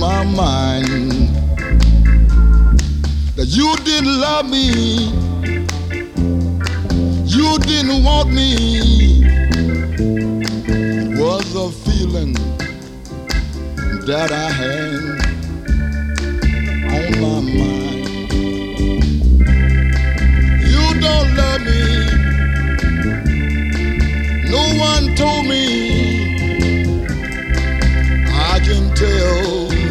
my mind. That you didn't love me, you didn't want me, was a feeling that I had on my mind. You don't love me,